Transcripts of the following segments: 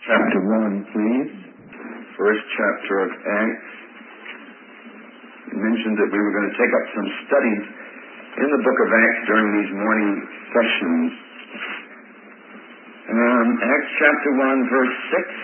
Chapter 1, please. First chapter of Acts. We mentioned that we were going to take up some studies in the book of Acts during these morning sessions. Acts chapter 1, verse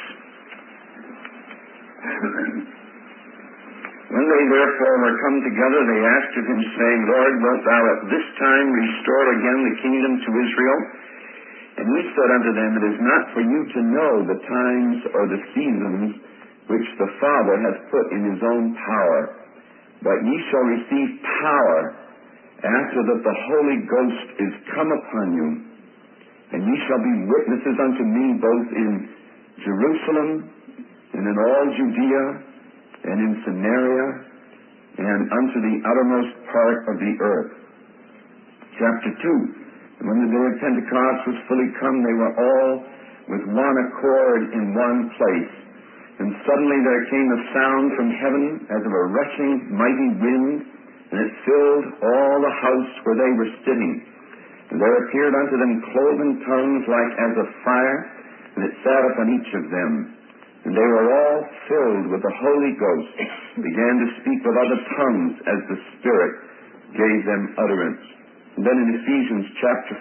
6. When they therefore were come together, they asked of him, saying, Lord, wilt thou at this time restore again the kingdom to Israel? And he said unto them, It is not for you to know the times or the seasons which the Father hath put in his own power, but ye shall receive power after that the Holy Ghost is come upon you. And ye shall be witnesses unto me both in Jerusalem and in all Judea and in Samaria and unto the uttermost part of the earth. Chapter 2. And when the day of Pentecost was fully come, they were all with one accord in one place. And suddenly there came a sound from heaven as of a rushing mighty wind, and it filled all the house where they were sitting. And there appeared unto them cloven tongues like as of fire, and it sat upon each of them. And they were all filled with the Holy Ghost, and began to speak with other tongues as the Spirit gave them utterance. And then in Ephesians chapter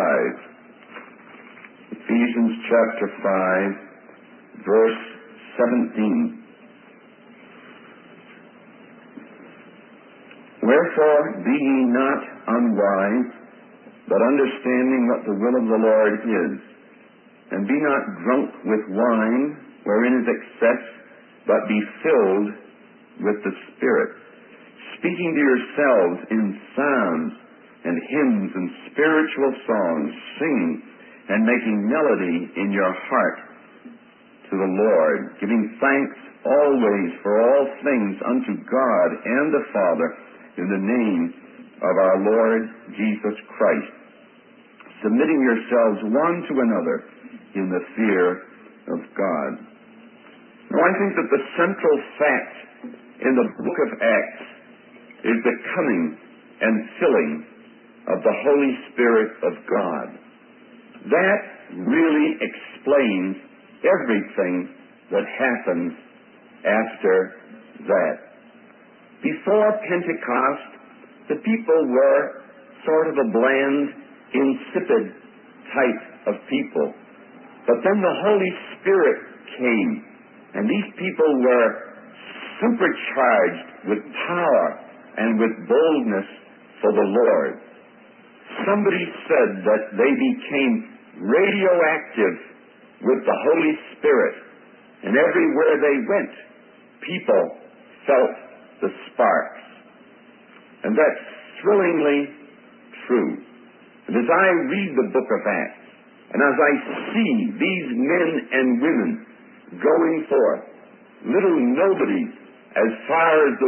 5, Ephesians chapter 5, verse 17. Wherefore be ye not unwise, but understanding what the will of the Lord is. And be not drunk with wine, wherein is excess, but be filled with the Spirit, speaking to yourselves in psalms and hymns and spiritual songs, singing and making melody in your heart to the Lord, giving thanks always for all things unto God and the Father in the name of our Lord Jesus Christ, submitting yourselves one to another in the fear of God. Now, I think that the central fact in the book of Acts is the coming and filling of the Holy Spirit of God. That really explains everything that happens after that. Before Pentecost, the people were sort of a bland, insipid type of people. But then the Holy Spirit came, and these people were supercharged with power and with boldness for the Lord. Somebody said that they became radioactive with the Holy Spirit, and everywhere they went, people felt the sparks. And that's thrillingly true. And as I read the book of Acts, and as I see these men and women going forth, little nobodies as far as the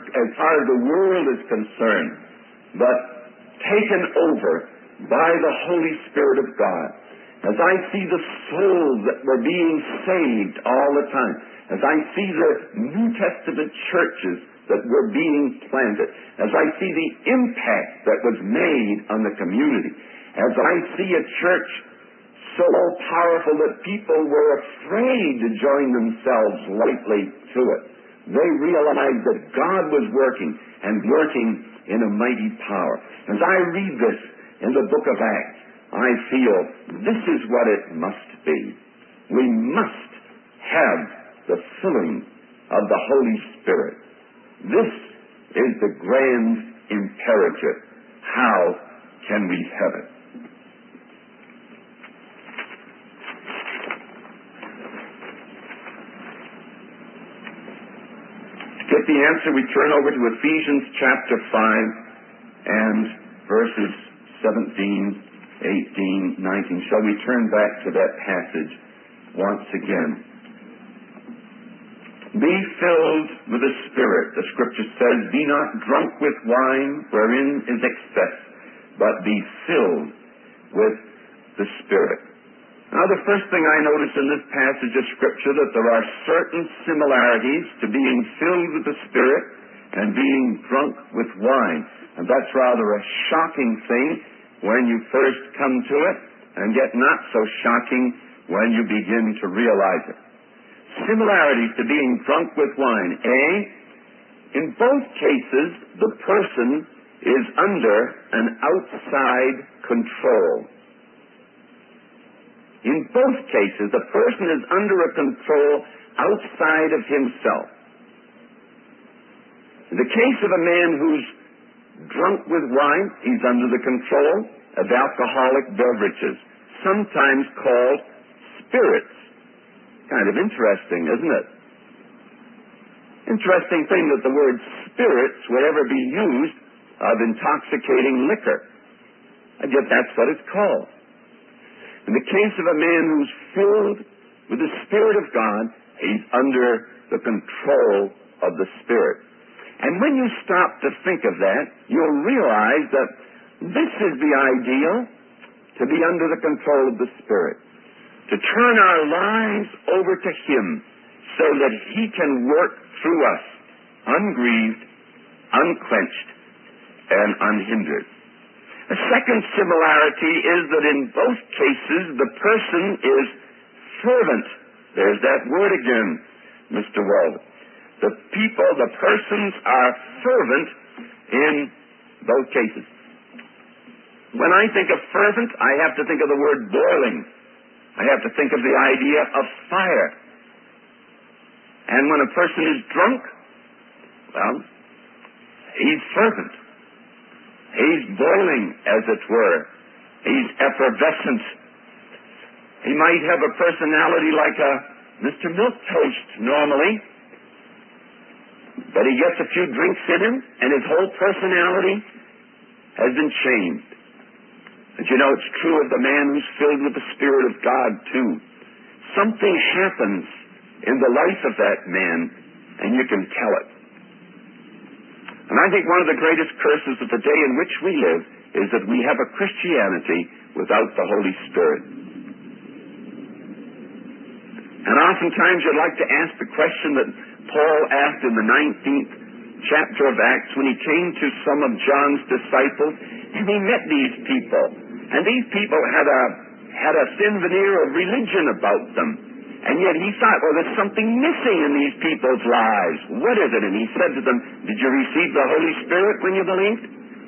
world is concerned, but taken over by the Holy Spirit of God, as I see the souls that were being saved all the time, as I see the New Testament churches that were being planted, as I see the impact that was made on the community, as I see a church so powerful that people were afraid to join themselves lightly to it. They realized that God was working, and working in a mighty power. As I read this in the book of Acts, I feel this is what it must be. We must have the filling of the Holy Spirit. This is the grand imperative. How can we have it? To get the answer, we turn over to Ephesians chapter 5 and verses 17, 18, 19. Shall we turn back to that passage once again? Be filled with the Spirit. The Scripture says, Be not drunk with wine, wherein is excess, but be filled with the Spirit. Now, the first thing I notice in this passage of Scripture, that there are certain similarities to being filled with the Spirit and being drunk with wine. And that's rather a shocking thing when you first come to it, and yet not so shocking when you begin to realize it. Similarities to being drunk with wine. A, in both cases, the person is under an outside control. In both cases, the person is under a control outside of himself. In the case of a man who's drunk with wine, he's under the control of alcoholic beverages, sometimes called spirits. Kind of interesting, isn't it? Interesting thing that the word spirits would ever be used of intoxicating liquor. And yet that's what it's called. In the case of a man who's filled with the Spirit of God, he's under the control of the Spirit. And when you stop to think of that, you'll realize that this is the ideal, to be under the control of the Spirit. To turn our lives over to Him so that He can work through us, ungrieved, unquenched, and unhindered. A second similarity is that in both cases the person is fervent. There's that word again, Mr. Walden. The persons are fervent in both cases. When I think of fervent, I have to think of the word boiling. I have to think of the idea of fire. And when a person is drunk, well, he's fervent. He's boiling, as it were. He's effervescent. He might have a personality like a Mr. Milquetoast normally, but he gets a few drinks in him, and his whole personality has been changed. And you know, it's true of the man who's filled with the Spirit of God, too. Something happens in the life of that man, and you can tell it. And I think one of the greatest curses of the day in which we live is that we have a Christianity without the Holy Spirit. And oftentimes you'd like to ask the question that Paul asked in the 19th chapter of Acts when he came to some of John's disciples, and he met these people. And these people had a thin veneer of religion about them. And yet he thought, well, there's something missing in these people's lives. What is it? And he said to them, did you receive the Holy Spirit when you believed?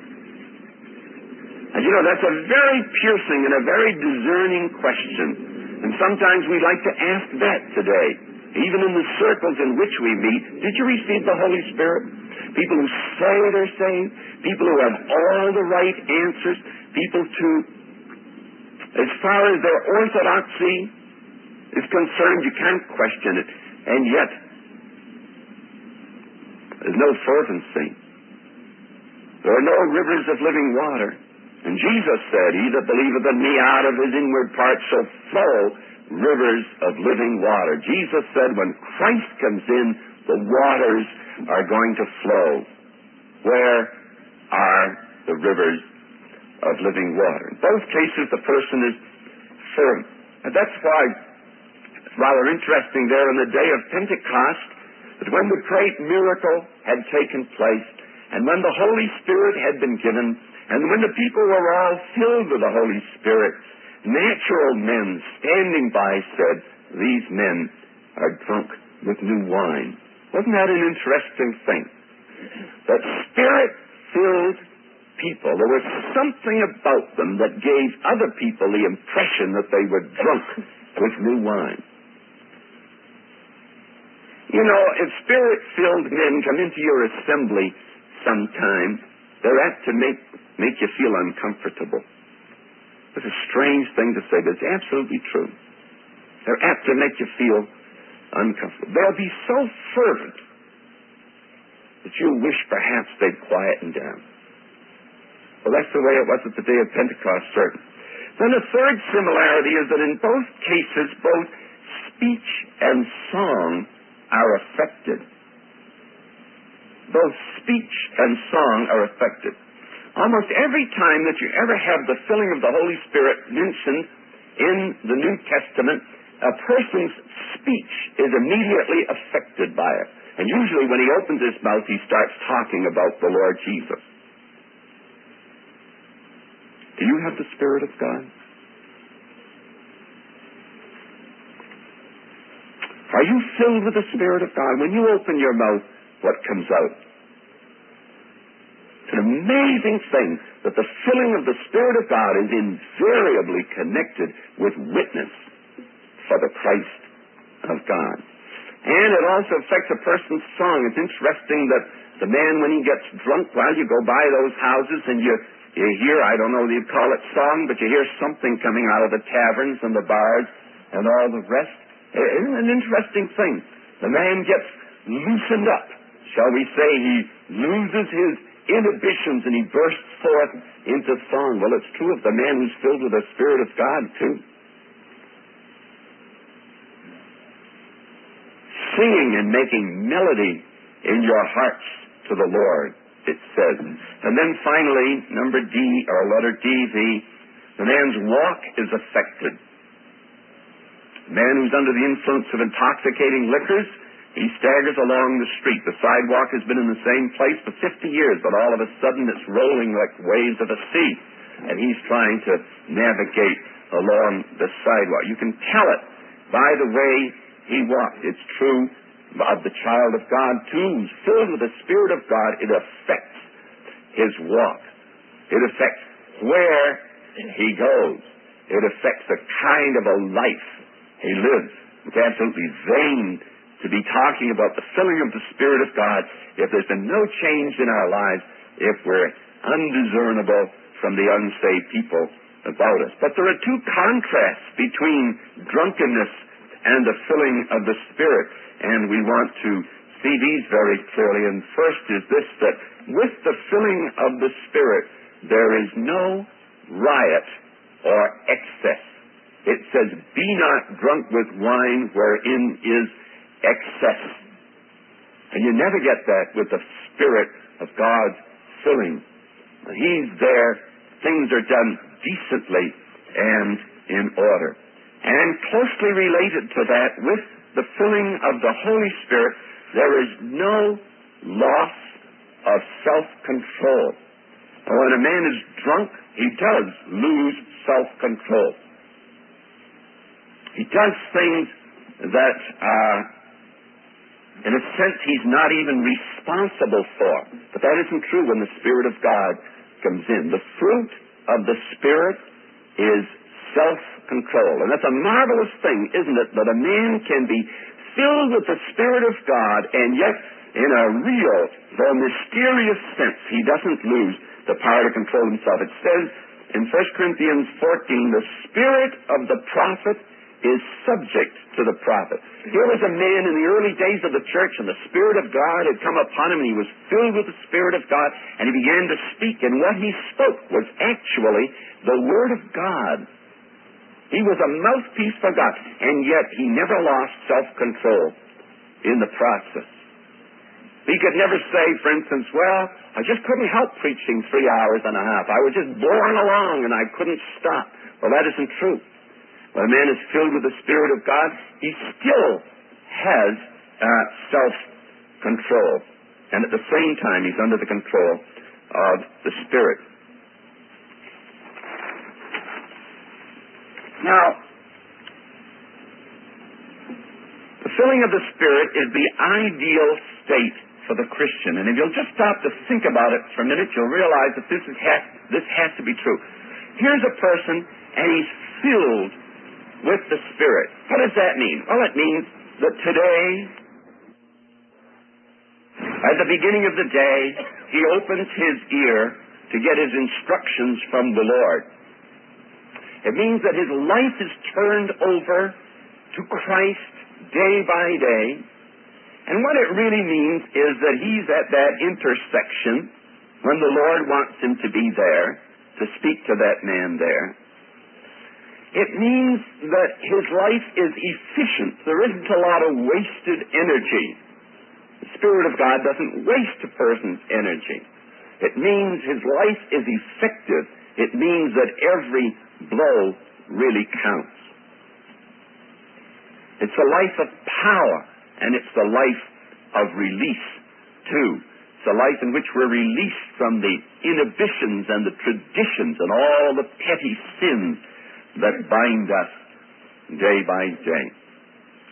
And you know, that's a very piercing and a very discerning question. And sometimes we like to ask that today. Even in the circles in which we meet, did you receive the Holy Spirit? People who say they're saved, people who have all the right answers, people to, as far as their orthodoxy is concerned, you can't question it. And yet, there's no fervency. There are no rivers of living water. And Jesus said, he that believeth in me, out of his inward parts shall flow rivers of living water. Jesus said when Christ comes in, the waters are going to flow. Where are the rivers of living water? In both cases, the person is fervent. And that's why it's rather interesting there on the day of Pentecost that when the great miracle had taken place and when the Holy Spirit had been given and when the people were all filled with the Holy Spirit, natural men standing by said, these men are drunk with new wine. Wasn't that an interesting thing? That Spirit-filled people, there was something about them that gave other people the impression that they were drunk with new wine. You know, if Spirit-filled men come into your assembly sometime, they're apt to make you feel uncomfortable. It's a strange thing to say, but it's absolutely true. They're apt to make you feel uncomfortable. They'll be so fervent that you wish perhaps they'd quieten down. Well, that's the way it was at the day of Pentecost, certainly. Then a third similarity is that in both cases, both speech and song are affected. Both speech and song are affected. Almost every time that you ever have the filling of the Holy Spirit mentioned in the New Testament, a person's speech is immediately affected by it. And usually when he opens his mouth, he starts talking about the Lord Jesus. Do you have the Spirit of God? Are you filled with the Spirit of God? When you open your mouth, what comes out? It's an amazing thing that the filling of the Spirit of God is invariably connected with witness for the Christ of God. And it also affects a person's song. It's interesting that the man, when he gets drunk, well, you go by those houses and you hear, I don't know if you'd call it song, but you hear something coming out of the taverns and the bars and all the rest. Isn't it an interesting thing? The man gets loosened up. Shall we say he loses his inhibitions and he bursts forth into song. Well, it's true of the man who's filled with the Spirit of God, too. Singing and making melody in your hearts to the Lord, it says. And then finally, number D, or letter D, the man's walk is affected. A man who's under the influence of intoxicating liquors, he staggers along the street. The sidewalk has been in the same place for 50 years, but all of a sudden it's rolling like waves of a sea. And he's trying to navigate along the sidewalk. You can tell it by the way he walks. It's true of the child of God, too, who's filled with the Spirit of God. It affects his walk. It affects where he goes. It affects the kind of a life he lives. It's absolutely vain to be talking about the filling of the Spirit of God if there's been no change in our lives, if we're undiscernible from the unsaved people about us. But there are two contrasts between drunkenness and the filling of the Spirit, and we want to see these very clearly. And first is this, that with the filling of the Spirit, there is no riot or excess. It says, be not drunk with wine wherein is excess. And you never get that with the Spirit of God's filling. When He's there, things are done decently and in order. And closely related to that, with the filling of the Holy Spirit, there is no loss of self-control. When a man is drunk, he does lose self-control. He does things that, in a sense, he's not even responsible for. But that isn't true when the Spirit of God comes in. The fruit of the Spirit is self-control. And that's a marvelous thing, isn't it, that a man can be filled with the Spirit of God, and yet, in a real, though mysterious sense, he doesn't lose the power to control himself. It says in 1 Corinthians 14, the spirit of the prophet is subject to the prophet. Here was a man in the early days of the church, and the Spirit of God had come upon him, and he was filled with the Spirit of God, and he began to speak, and what he spoke was actually the Word of God. He was a mouthpiece for God, and yet he never lost self-control in the process. He could never say, for instance, well, I just couldn't help preaching 3 hours and a half. I was just boring along and I couldn't stop. Well, that isn't true. When a man is filled with the Spirit of God, he still has self-control. And at the same time, he's under the control of the Spirit. Now, the filling of the Spirit is the ideal state for the Christian. And if you'll just stop to think about it for a minute, you'll realize that this has to be true. Here's a person, and he's filled with the Spirit. What does that mean? Well, it means that today, at the beginning of the day, he opens his ear to get his instructions from the Lord. It means that his life is turned over to Christ day by day. And what it really means is that he's at that intersection when the Lord wants him to be there, to speak to that man there. It means that his life is efficient. There isn't a lot of wasted energy. The Spirit of God doesn't waste a person's energy. It means his life is effective. It means that every blow really counts. It's a life of power, and it's the life of release, too. It's a life in which we're released from the inhibitions and the traditions and all the petty sins that bind us day by day.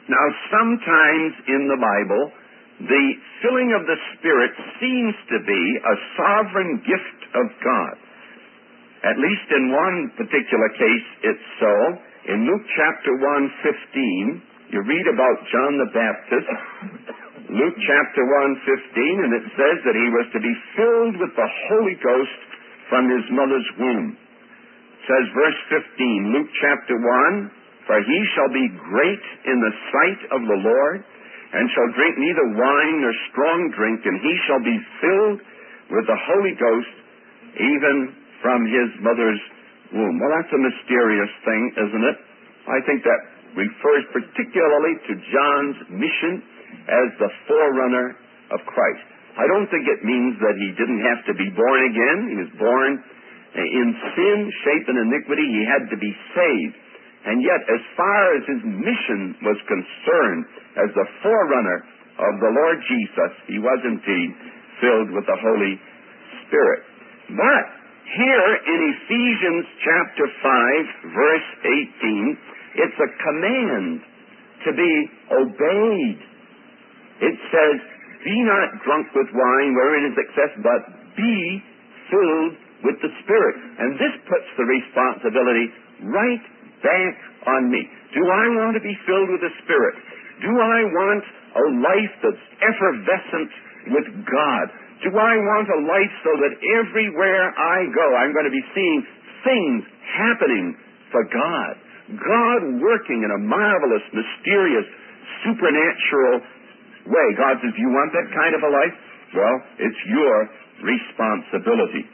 Now, sometimes in the Bible, the filling of the Spirit seems to be a sovereign gift of God. At least in one particular case, it's so. In Luke chapter 1:15, you read about John the Baptist. Luke chapter 1:15, and it says that he was to be filled with the Holy Ghost from his mother's womb. It says, verse 15, Luke chapter 1, "For he shall be great in the sight of the Lord, and shall drink neither wine nor strong drink, and he shall be filled with the Holy Ghost, even from his mother's womb." Well, that's a mysterious thing, isn't it? I think that refers particularly to John's mission as the forerunner of Christ. I don't think it means that he didn't have to be born again. He was born in sin, shape, and iniquity. He had to be saved. And yet, as far as his mission was concerned, as the forerunner of the Lord Jesus, he was indeed filled with the Holy Spirit. But here in Ephesians chapter 5, verse 18, it's a command to be obeyed. It says, "Be not drunk with wine wherein is excess, but be filled with the Spirit." And this puts the responsibility right back on me. Do I want to be filled with the Spirit? Do I want a life that's effervescent with God? Do I want a life so that everywhere I go, I'm going to be seeing things happening for God? God working in a marvelous, mysterious, supernatural way. God says, "You want that kind of a life? Well, it's your responsibility."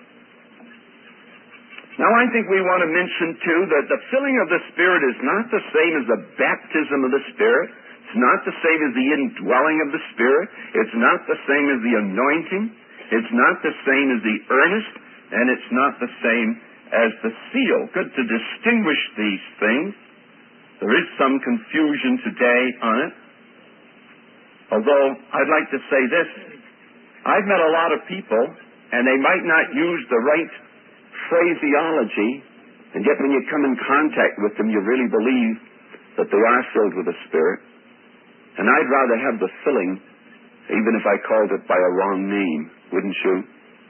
Now, I think we want to mention, too, that the filling of the Spirit is not the same as the baptism of the Spirit. It's not the same as the indwelling of the Spirit. It's not the same as the anointing. It's not the same as the earnest. And it's not the same as the seal. Good to distinguish these things. There is some confusion today on it. Although, I'd like to say this. I've met a lot of people, and they might not use the right phraseology, and yet when you come in contact with them, you really believe that they are filled with the Spirit. And I'd rather have the filling, even if I called it by a wrong name, wouldn't you?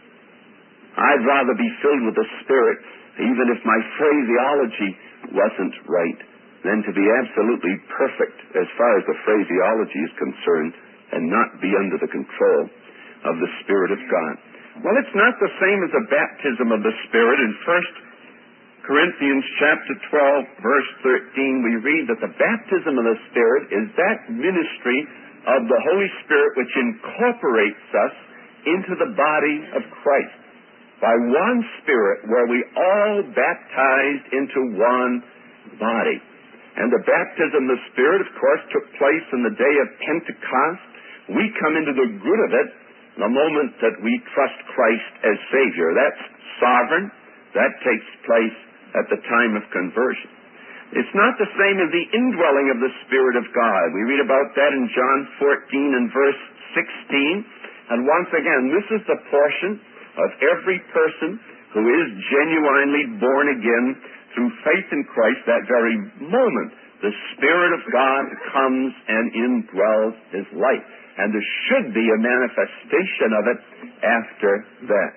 I'd rather be filled with the Spirit, even if my phraseology wasn't right, than to be absolutely perfect as far as the phraseology is concerned and not be under the control of the Spirit of God. Well, it's not the same as a baptism of the Spirit. In 1 Corinthians chapter 12, verse 13, we read that the baptism of the Spirit is that ministry of the Holy Spirit which incorporates us into the body of Christ. By one Spirit were we all baptized into one body. And the baptism of the Spirit, of course, took place in the day of Pentecost. We come into the good of it the moment that we trust Christ as Savior. That's sovereign. That takes place at the time of conversion. It's not the same as the indwelling of the Spirit of God. We read about that in John 14 and verse 16. And once again, this is the portion of every person who is genuinely born again through faith in Christ. That very moment, the Spirit of God comes and indwells his life. And there should be a manifestation of it after that.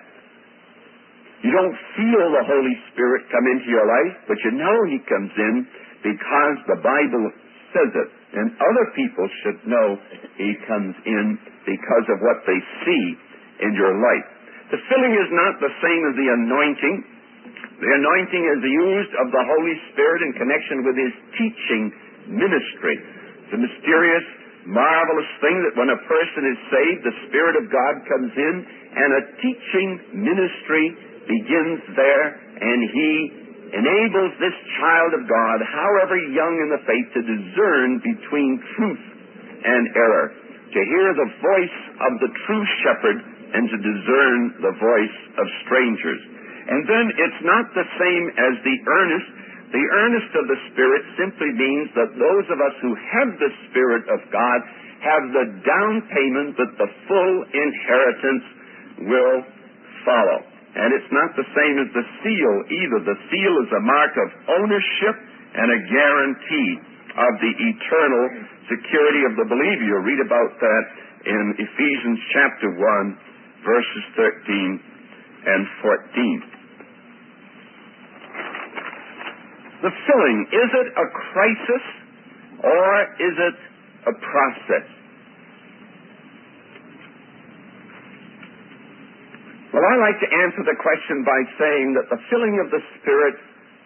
You don't feel the Holy Spirit come into your life, but you know he comes in because the Bible says it. And other people should know he comes in because of what they see in your life. The filling is not the same as the anointing. The anointing is used of the Holy Spirit in connection with his teaching ministry. It's a mysterious, marvelous thing that when a person is saved, the Spirit of God comes in and a teaching ministry begins there, and he enables this child of God, however young in the faith, to discern between truth and error, to hear the voice of the true shepherd and to discern the voice of strangers. And then it's not the same as the earnest. The earnest of the Spirit simply means that those of us who have the Spirit of God have the down payment that the full inheritance will follow. And it's not the same as the seal either. The seal is a mark of ownership and a guarantee of the eternal security of the believer. You'll read about that in Ephesians chapter 1, verses 13 and 14. The filling, is it a crisis or is it a process? Well, I like to answer the question by saying that the filling of the Spirit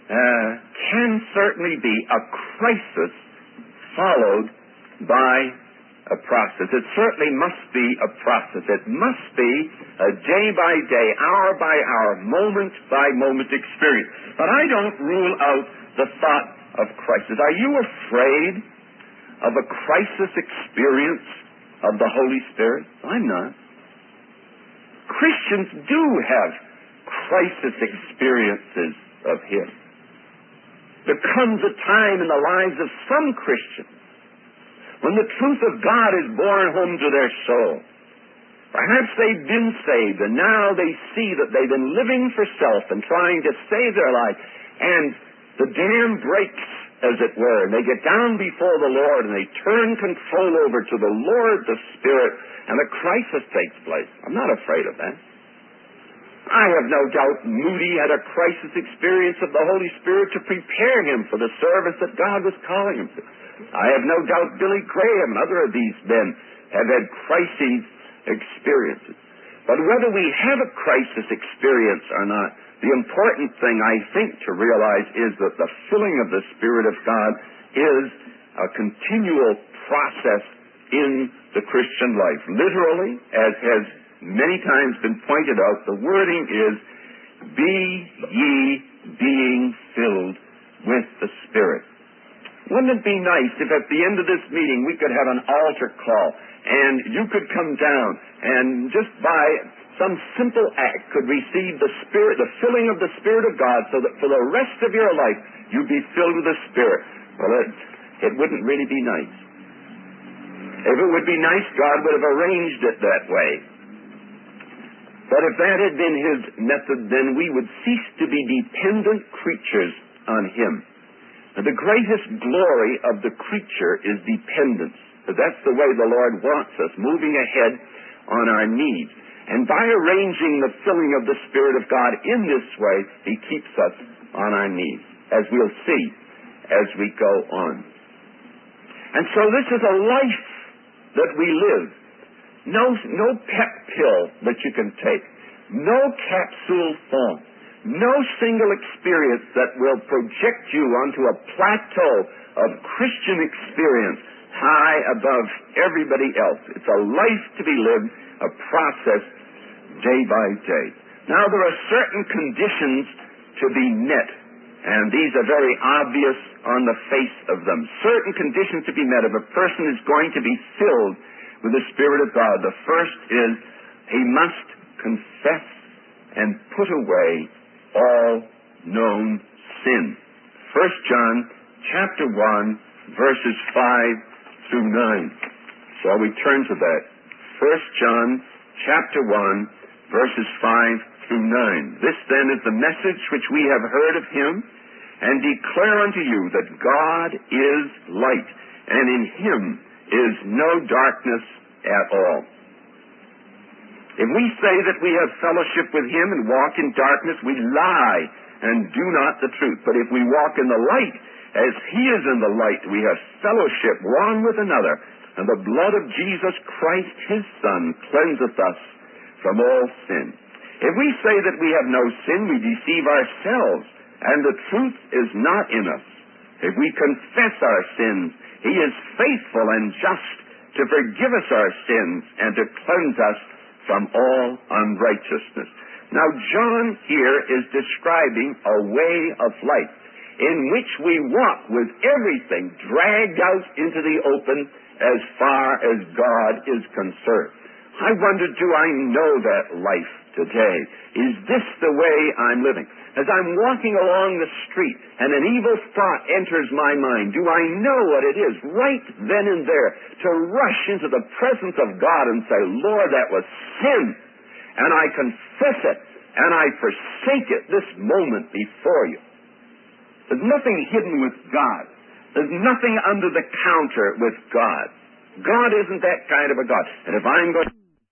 can certainly be a crisis followed by a process. It certainly must be a process. It must be a day-by-day, hour-by-hour, moment-by-moment experience. But I don't rule out the thought of crisis. Are you afraid of a crisis experience of the Holy Spirit? I'm not. Christians do have crisis experiences of Him. There comes a time in the lives of some Christians when the truth of God is borne home to their soul. Perhaps they've been saved, and now they see that they've been living for self and trying to save their life, and the dam breaks, as it were, and they get down before the Lord, and they turn control over to the Lord, the Spirit, and a crisis takes place. I'm not afraid of that. I have no doubt Moody had a crisis experience of the Holy Spirit to prepare him for the service that God was calling him to. I have no doubt Billy Graham and other of these men have had crisis experiences. But whether we have a crisis experience or not, the important thing, I think, to realize is that the filling of the Spirit of God is a continual process in the Christian life. Literally, as has many times been pointed out, the wording is, be ye being filled with the Spirit. Wouldn't it be nice if at the end of this meeting we could have an altar call and you could come down and just by some simple act could receive the Spirit, the filling of the Spirit of God, so that for the rest of your life you'd be filled with the Spirit? Well, it wouldn't really be nice. If it would be nice, God would have arranged it that way. But if that had been His method, then we would cease to be dependent creatures on Him. And the greatest glory of the creature is dependence. That's the way the Lord wants us, moving ahead on our needs. And by arranging the filling of the Spirit of God in this way, He keeps us on our knees, as we'll see as we go on. And so this is a life that we live. No pep pill that you can take. No capsule form. No single experience that will project you onto a plateau of Christian experience high above everybody else. It's a life to be lived, a process day by day. Now, there are certain conditions to be met, and these are very obvious on the face of them. Certain conditions to be met if a person is going to be filled with the Spirit of God. The first is he must confess and put away all known sin. 1 John chapter 1, verses 5 through 9. So we turn to that. 1 John chapter 1, verses 5 through 9. This then is the message which we have heard of Him, and declare unto you that God is light, and in Him is no darkness at all. If we say that we have fellowship with Him and walk in darkness, we lie and do not the truth. But if we walk in the light, as He is in the light, we have fellowship one with another, and the blood of Jesus Christ, His Son, cleanseth us from all sin. If we say that we have no sin, we deceive ourselves, and the truth is not in us. If we confess our sins, He is faithful and just to forgive us our sins and to cleanse us from all unrighteousness. Now, John here is describing a way of life in which we walk with everything dragged out into the open as far as God is concerned. I wonder, do I know that life today? Is this the way I'm living? As I'm walking along the street and an evil thought enters my mind, do I know what it is right then and there to rush into the presence of God and say, Lord, that was sin, and I confess it, and I forsake it this moment before you. There's nothing hidden with God. There's nothing under the counter with God. God isn't that kind of a God. And if I'm going to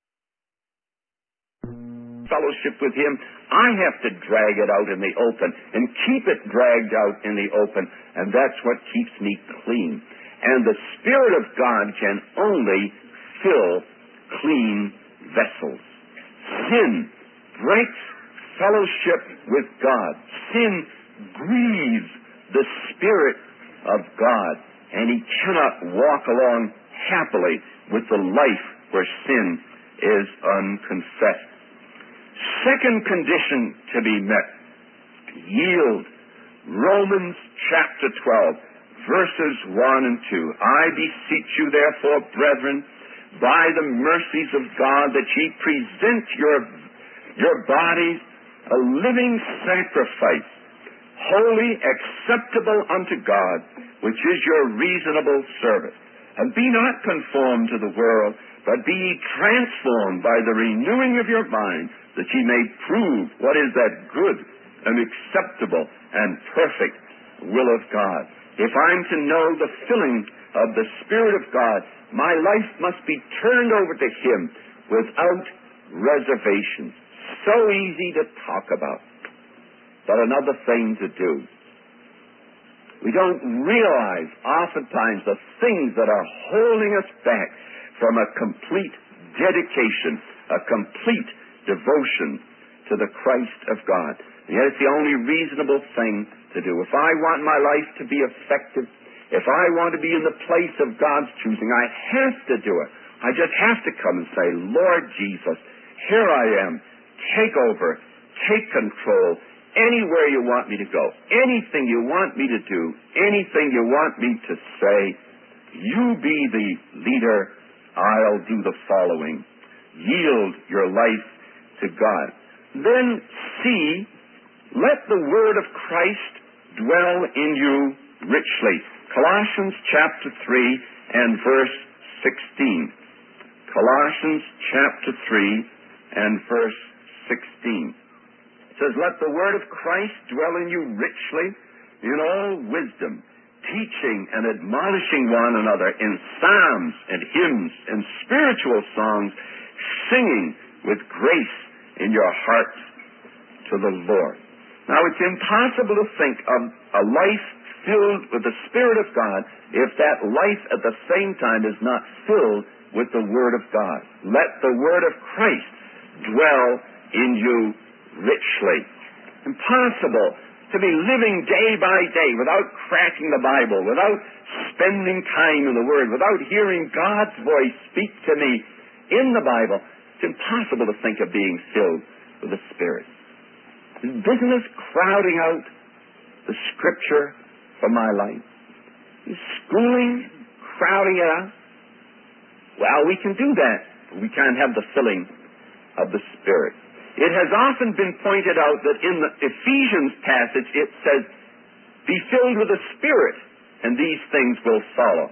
fellowship with Him, I have to drag it out in the open and keep it dragged out in the open, and that's what keeps me clean. And the Spirit of God can only fill clean vessels. Sin breaks fellowship with God. Sin grieves the Spirit of God, and He cannot walk along happily with the life where sin is unconfessed. Second condition to be met, yield. Romans chapter 12, verses 1 and 2. I beseech you, therefore, brethren, by the mercies of God, that ye present your bodies a living sacrifice, holy, acceptable unto God, which is your reasonable service. And be not conformed to the world, but be ye transformed by the renewing of your mind, that ye may prove what is that good and acceptable and perfect will of God. If I'm to know the filling of the Spirit of God, my life must be turned over to Him without reservations. So easy to talk about, but another thing to do. We don't realize oftentimes the things that are holding us back from a complete dedication, a complete devotion to the Christ of God. And yet it's the only reasonable thing to do. If I want my life to be effective, if I want to be in the place of God's choosing, I have to do it. I just have to come and say, Lord Jesus, here I am. Take over. Take control. Anywhere you want me to go. Anything you want me to do. Anything you want me to say. You be the leader. I'll do the following. Yield your life to God. Then see, let the word of Christ dwell in you richly. Colossians chapter 3 and verse 16. Colossians chapter 3 and verse 16. It says, let the word of Christ dwell in you richly in all wisdom, teaching and admonishing one another in psalms and hymns and spiritual songs, singing with grace in your hearts to the Lord. Now, it's impossible to think of a life filled with the Spirit of God if that life at the same time is not filled with the Word of God. Let the Word of Christ dwell in you richly. Impossible to be living day by day without cracking the Bible, without spending time in the Word, without hearing God's voice speak to me in the Bible. It's impossible to think of being filled with the Spirit. Isn't this crowding out the Scripture from my life? Is schooling crowding it out? Well, we can do that, but we can't have the filling of the Spirit. It has often been pointed out that in the Ephesians passage it says, be filled with the Spirit, and these things will follow.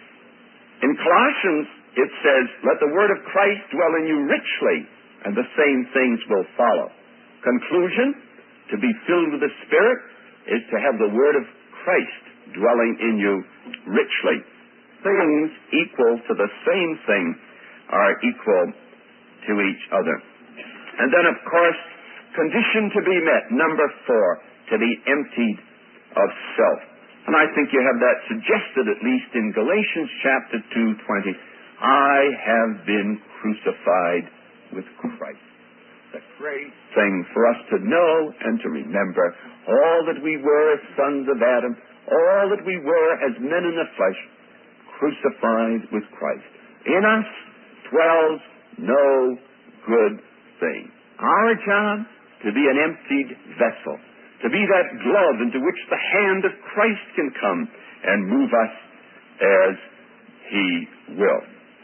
In Colossians it says, let the word of Christ dwell in you richly, and the same things will follow. Conclusion, to be filled with the Spirit is to have the word of Christ dwelling in you richly. Things equal to the same thing are equal to each other. And then, of course, condition to be met, number 4, to be emptied of self. And I think you have that suggested at least in Galatians chapter 2:20. I have been crucified with Christ. It's a great thing for us to know and to remember. All that we were as sons of Adam, all that we were as men in the flesh, crucified with Christ. In us dwells no good thing. Our job, to be an emptied vessel, to be that glove into which the hand of Christ can come and move us as He will.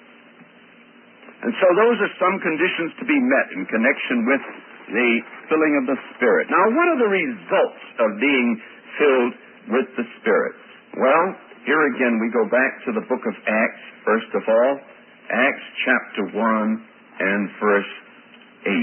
And so those are some conditions to be met in connection with the filling of the Spirit. Now, what are the results of being filled with the Spirit? Well, here again we go back to the book of Acts, first of all. Acts chapter 1 and verse 8.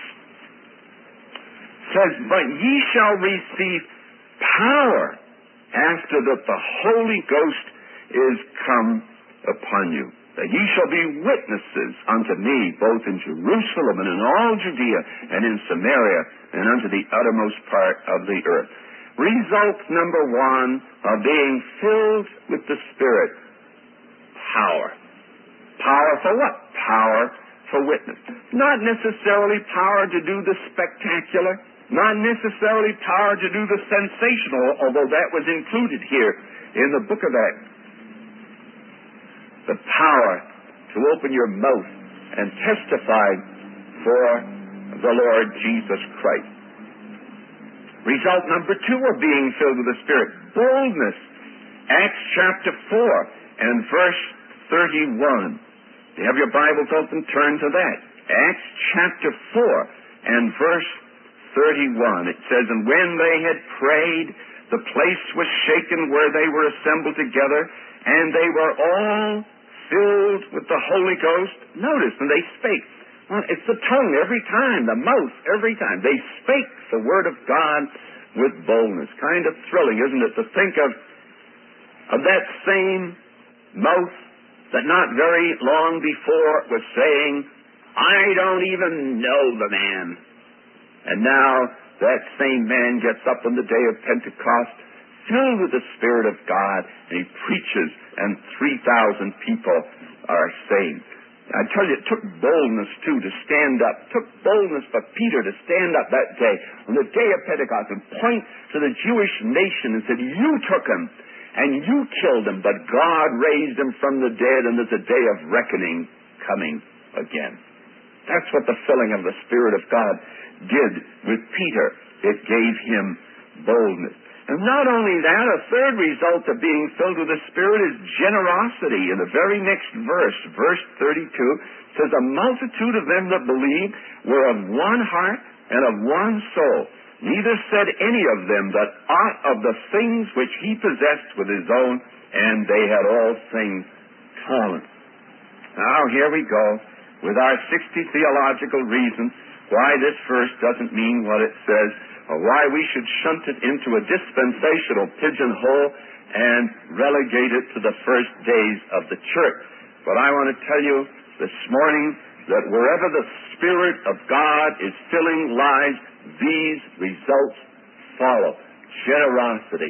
It says, but ye shall receive power after that the Holy Ghost is come upon you, that ye shall be witnesses unto me, both in Jerusalem and in all Judea and in Samaria and unto the uttermost part of the earth. Result number one of being filled with the Spirit: power. Power for what? Power for witness. Not necessarily power to do the spectacular, not necessarily power to do the sensational, although that was included here in the book of Acts. The power to open your mouth and testify for the Lord Jesus Christ. Result number two of being filled with the Spirit: boldness. Acts chapter 4 and verse 31. If you have your Bibles open, turn to that. Acts chapter 4 and verse 31. It says, and when they had prayed, the place was shaken where they were assembled together, and they were all filled with the Holy Ghost. Notice, and they spake. Well, it's the tongue every time, the mouth every time. They spake the word of God with boldness. Kind of thrilling, isn't it, to think of that same mouth that not very long before was saying, I don't even know the man. And now that same man gets up on the day of Pentecost, filled with the Spirit of God, and he preaches, and 3,000 people are saved. I tell you, it took boldness, too, to stand up. It took boldness for Peter to stand up that day, on the day of Pentecost, and point to the Jewish nation and said, you took him, and you killed him, but God raised him from the dead, and there's a day of reckoning coming again. That's what the filling of the Spirit of God did with Peter. It gave him boldness. And not only that, a third result of being filled with the Spirit is generosity. In the very next verse, verse 32, says, a multitude of them that believed were of one heart and of one soul. Neither said any of them that aught of the things which he possessed with his own, and they had all things common. Now here we go with our 60 theological reasons why this verse doesn't mean what it says, or why we should shunt it into a dispensational pigeonhole and relegate it to the first days of the church. But I want to tell you this morning that wherever the Spirit of God is filling lives, these results follow. Generosity.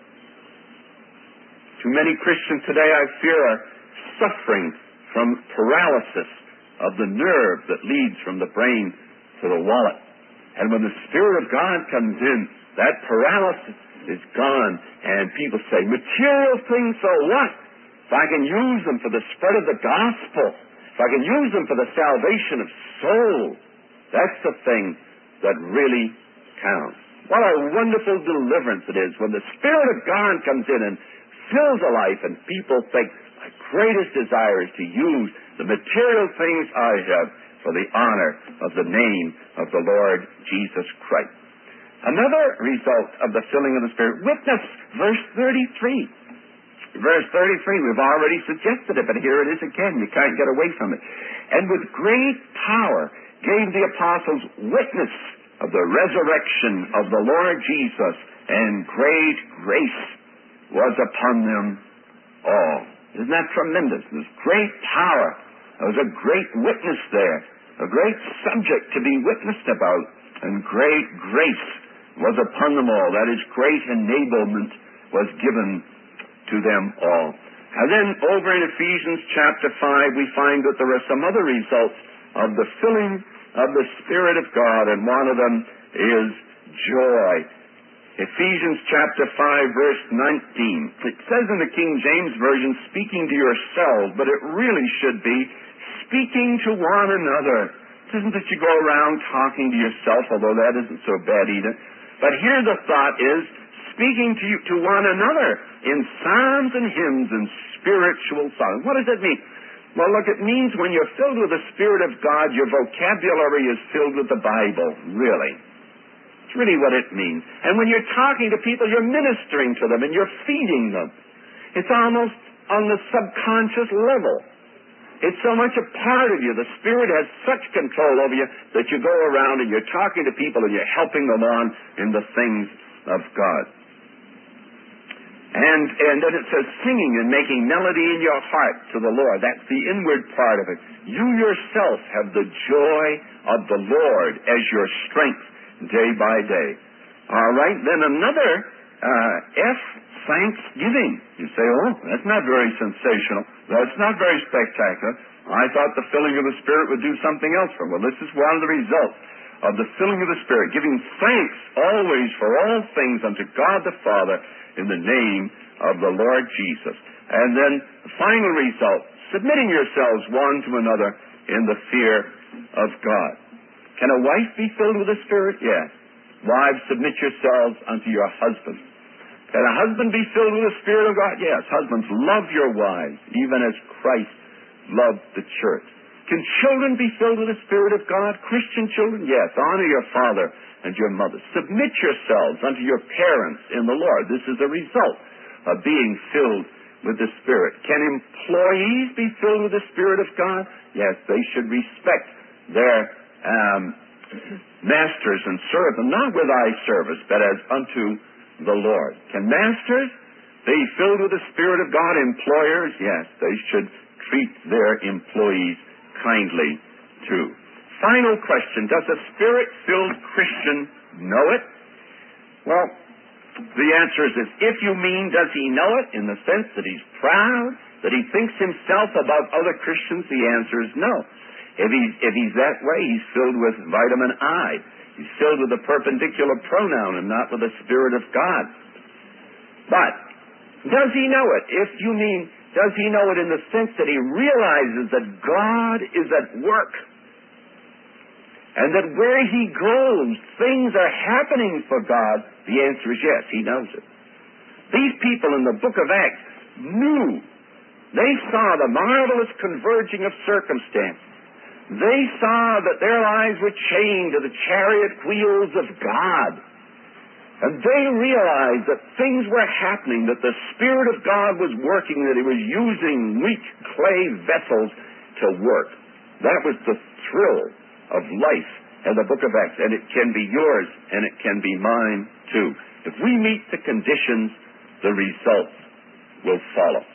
Too many Christians today, I fear, are suffering from paralysis of the nerve that leads from the brain to the wallet. And when the Spirit of God comes in, that paralysis is gone, and people say, material things, so what? If I can use them for the spread of the gospel, if I can use them for the salvation of souls, that's the thing that really counts. What a wonderful deliverance it is when the Spirit of God comes in and fills a life, and people think, my greatest desire is to use the material things I have for the honor of the name of the Lord Jesus Christ. Another result of the filling of the Spirit, witness, verse 33. Verse 33, we've already suggested it, but here it is again. You can't get away from it. And with great power gave the apostles witness of the resurrection of the Lord Jesus, and great grace was upon them all. Isn't that tremendous? There's great power. There was a great witness there, a great subject to be witnessed about, and great grace was upon them all. That is, great enablement was given to them all. And then over in Ephesians chapter 5, we find that there are some other results of the filling of the Spirit of God, and one of them is joy. Ephesians chapter 5, verse 19. It says in the King James Version, speaking to yourselves, but it really should be speaking to one another. It isn't that you go around talking to yourself, although that isn't so bad either. But here the thought is speaking to one another in psalms and hymns and spiritual songs. What does it mean? Well, look, it means when you're filled with the Spirit of God, your vocabulary is filled with the Bible, really. It's really what it means. And when you're talking to people, you're ministering to them and you're feeding them. It's almost on the subconscious level. It's so much a part of you. The Spirit has such control over you that you go around and you're talking to people and you're helping them on in the things of God. And then it says singing and making melody in your heart to the Lord. That's the inward part of it. You yourself have the joy of the Lord as your strength day by day. All right, then another F, thanksgiving. You say, oh, that's not very sensational. That's not very spectacular. I thought the filling of the Spirit would do something else for me. Well, this is one of the results of the filling of the Spirit, giving thanks always for all things unto God the Father in the name of the Lord Jesus. And then the final result, submitting yourselves one to another in the fear of God. Can a wife be filled with the Spirit? Yes. Wives, submit yourselves unto your husbands. Can a husband be filled with the Spirit of God? Yes. Husbands, love your wives, even as Christ loved the church. Can children be filled with the Spirit of God? Christian children? Yes. Honor your father and your mother. Submit yourselves unto your parents in the Lord. This is a result of being filled with the Spirit. Can employees be filled with the Spirit of God? Yes, they should respect their masters and serve them, not with eye service, but as unto the Lord. Can masters be filled with the Spirit of God? Employers? Yes, they should treat their employees kindly too. Final question, does a Spirit-filled Christian know it? Well, the answer is this. If you mean, does he know it in the sense that he's proud, that he thinks himself above other Christians, the answer is no. If he's that way, he's filled with vitamin I. He's filled with a perpendicular pronoun and not with the Spirit of God. But, does he know it? If you mean, does he know it in the sense that he realizes that God is at work? And that where he goes, things are happening for God? The answer is yes, he knows it. These people in the book of Acts knew. They saw the marvelous converging of circumstances. They saw that their lives were chained to the chariot wheels of God. And they realized that things were happening, that the Spirit of God was working, that he was using weak clay vessels to work. That was the thrill of life in the book of Acts, and it can be yours and it can be mine too. If we meet the conditions, the results will follow.